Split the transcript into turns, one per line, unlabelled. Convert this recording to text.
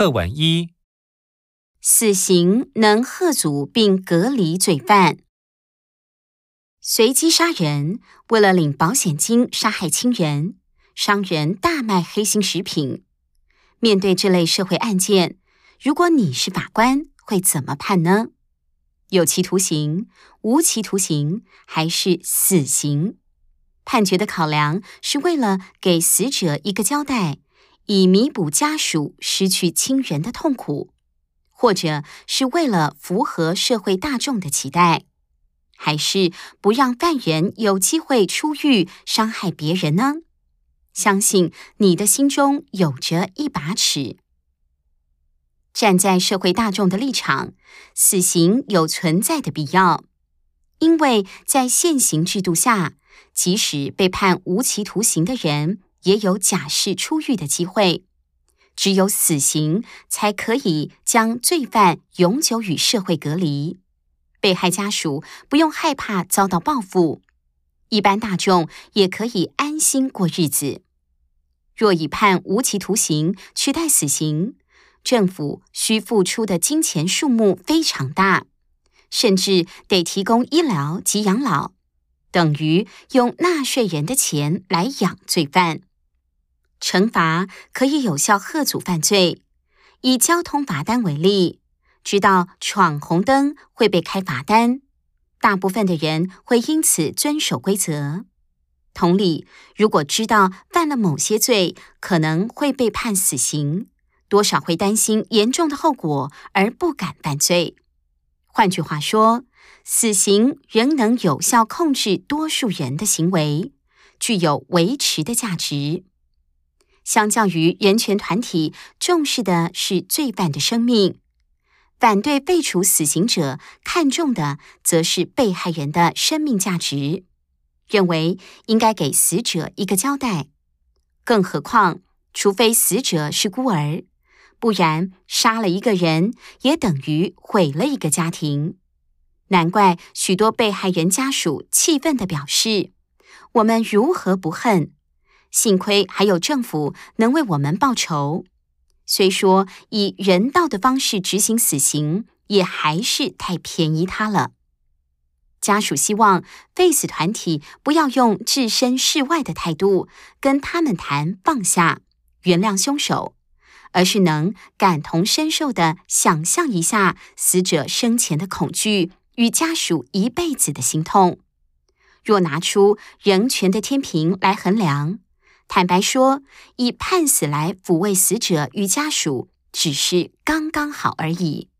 课文1，
死刑能吓阻并隔离罪犯。随机杀人，为了领保险金杀害亲人，商人大卖黑心食品。面对这类社会案件，如果你是法官，会怎么判呢？有期徒刑、无期徒刑还是死刑？判决的考量是为了给死者一个交代，以弥补家属失去亲人的痛苦，或者是为了符合社会大众的期待，还是不让犯人有机会出狱伤害别人呢？相信你的心中有着一把尺。站在社会大众的立场，死刑有存在的必要，因为在现行制度下，即使被判无期徒刑的人也有假释出狱的机会，只有死刑才可以将罪犯永久与社会隔离，被害家属不用害怕遭到报复，一般大众也可以安心过日子。若以判无期徒刑取代死刑，政府需付出的金钱数目非常大，甚至得提供医疗及养老，等于用纳税人的钱来养罪犯。惩罚可以有效吓阻犯罪，以交通罚单为例，知道闯红灯会被开罚单，大部分的人会因此遵守规则。同理，如果知道犯了某些罪可能会被判死刑，多少会担心严重的后果而不敢犯罪。换句话说，死刑仍能有效控制多数人的行为，具有维持的价值。相较于人权团体重视的是罪犯的生命，反对废除死刑者看重的则是被害人的生命价值，认为应该给死者一个交代。更何况，除非死者是孤儿，不然杀了一个人也等于毁了一个家庭。难怪许多被害人家属气愤地表示，我们如何不恨？幸亏还有政府能为我们报仇。虽说以人道的方式执行死刑，也还是太便宜他了。家属希望废死团体不要用置身事外的态度跟他们谈放下、原谅凶手，而是能感同身受地想象一下死者生前的恐惧与家属一辈子的心痛。若拿出人权的天平来衡量，坦白说，以判死来抚慰死者与家属，只是刚刚好而已。